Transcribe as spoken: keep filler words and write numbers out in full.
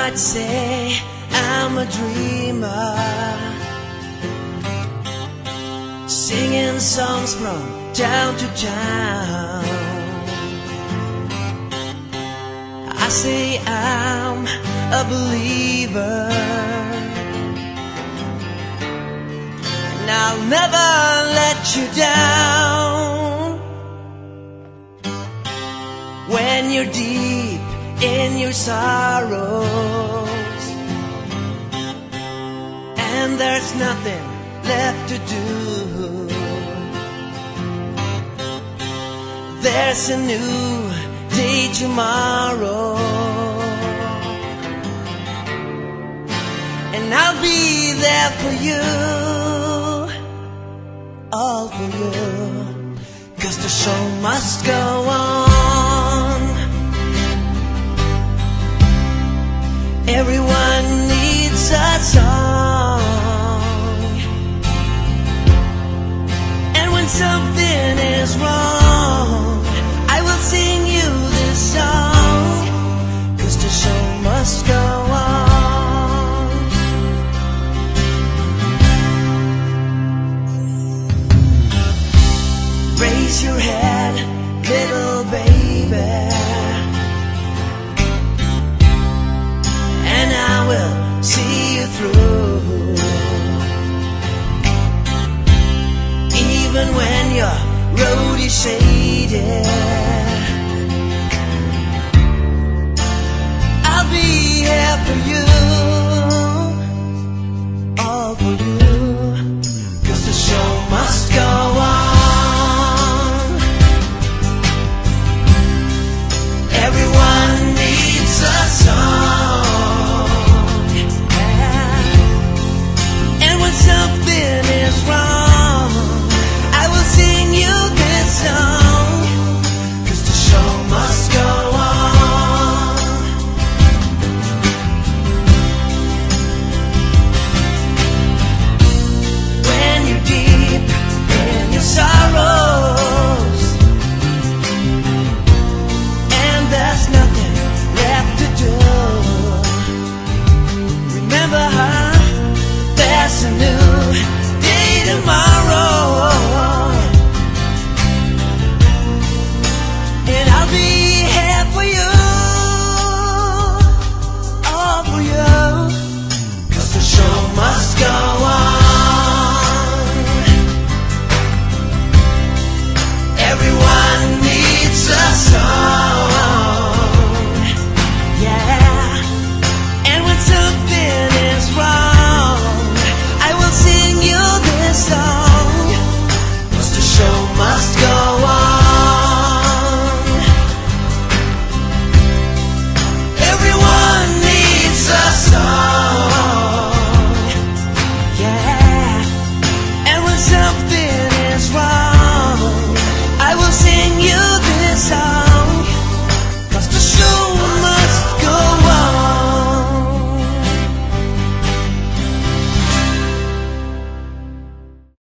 might say I'm a dreamer, singing songs from town to town. I say I'm a believer, and I'll never let you down. When you're deep in your sorrows and there's nothing left to do, there's a new day tomorrow, and I'll be there for you, all for you, 'cause the show must go on. Everyone needs a song, and when something is wrong, I will sing you this song, 'cause the show must go on. Raise your head, little baby, and I will see you through. Even when your road is shaded, I'll be here for you, all for you, 'cause the show must